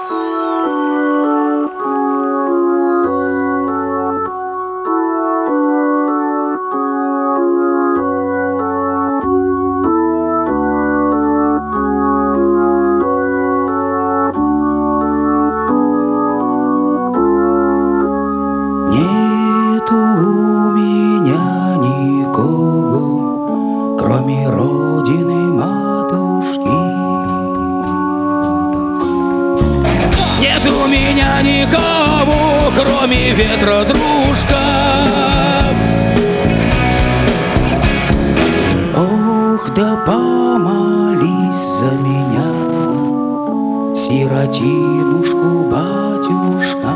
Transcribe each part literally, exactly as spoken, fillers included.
Нету у меня никого, кроме родины матушки. Нет у меня никого, кроме ветра, дружка. Ох, да помолись за меня, сиротинушку, батюшка.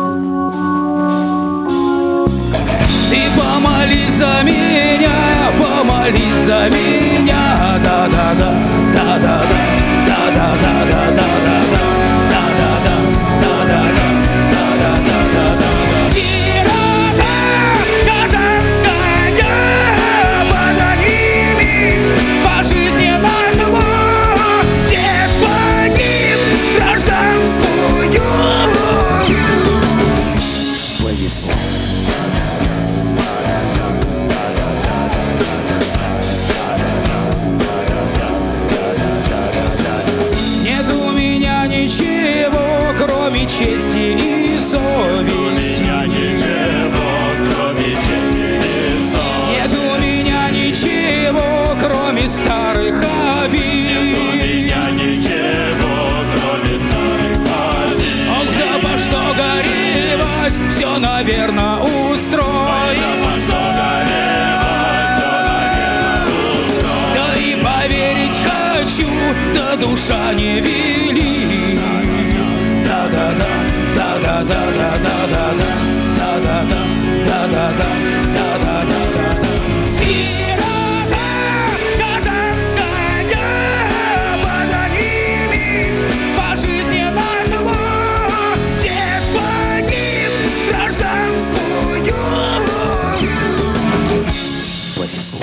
Ты помолись за меня, помолись за меня, да-да-да, да-да-да, да-да-да, да-да-да, да-да-да, да-да-да, да-да-да. Сирота казанская, поднимись, по жизни назло, дед погиб гражданскую. Повезло. Ничего, кроме чести и совести. Нет у меня ничего, кроме старых обид. Ох, да по что горевать, все, наверно, устроится. Да и поверить хочу, да душа не велит. Да-да-да, да-да-да, да-да-да, да-да-да, да-да-да, да-да-да. Сирота казанская, поднимись, по жизни назло, дед погиб гражданскую. Повезло.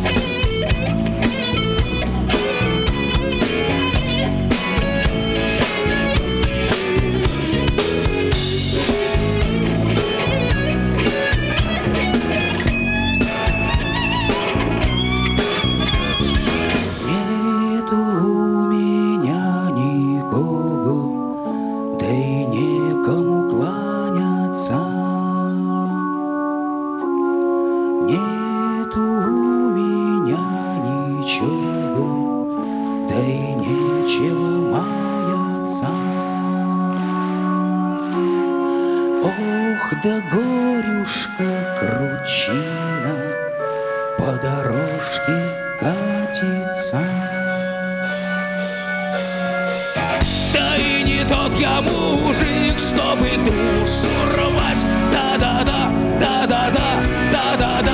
Нету у меня ничего, да и нечего маяться. Ох, да горюшка кручина по дорожке катится. Да и не тот я мужик, чтобы душу рвать. Да-да-да, да-да-да, да-да-да.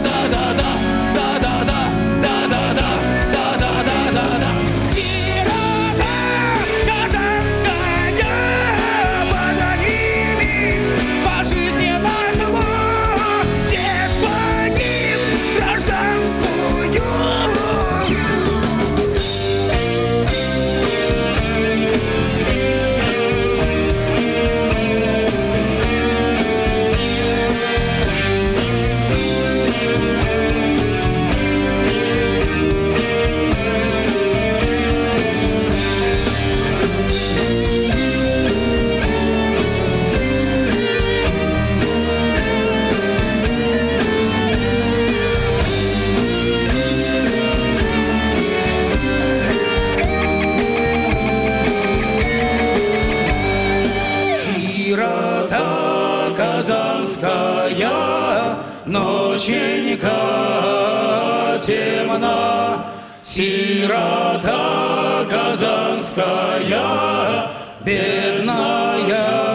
Сирота казанская, ноченька темна. Сирота казанская, бедная.